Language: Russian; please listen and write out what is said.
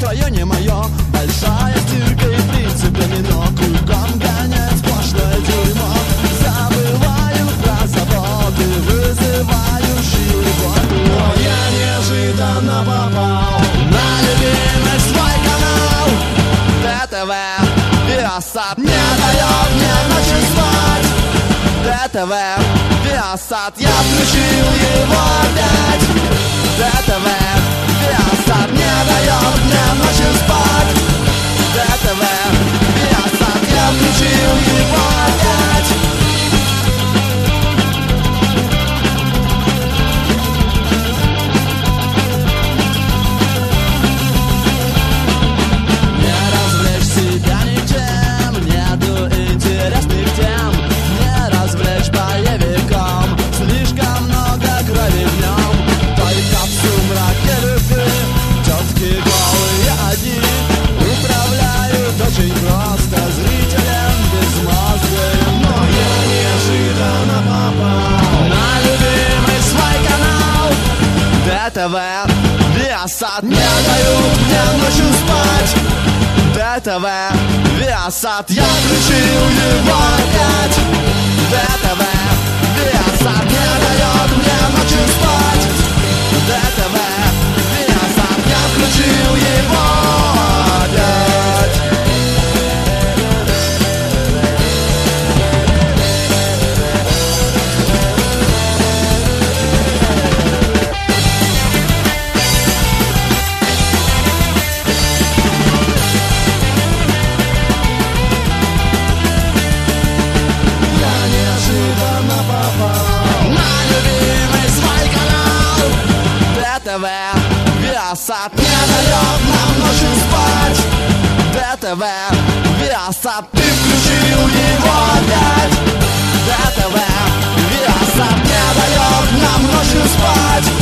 твое не мое. Большая стирка и принцип домино. Кругом гоняет сплошное дерьмо. Забываю про заботы, вызывающие воду. Но я неожиданно попал на любимый свой канал ТТВ. Виасат не дает мне ночью спать. ТТВ, Виасат, я включил его опять. ТТВ, Виасат не дает мне ночью спать. ТТВ, Виасат, я включил его опять. Не развлечь себя ничем, нету интересных тем. Не развлечь боевиком, слишком много крови в нем. Только в сумраке любви тетки голые одни управляют очень просто зрителем безмозглым. Но я неожиданно попал на любимый свой канал ТТВ. Виасат не дают мне ночью спать. ТТВ, Виасат, я включил его опять. ТТВ, Виасат не дает мне ночью спать. ТТВ, Виасат, я включил его опять. ТТВ, Виасат не дает нам ночью спать. ТТВ, Виасат, ты включил его опять. ТТВ, Виасат не дает нам ночью спать.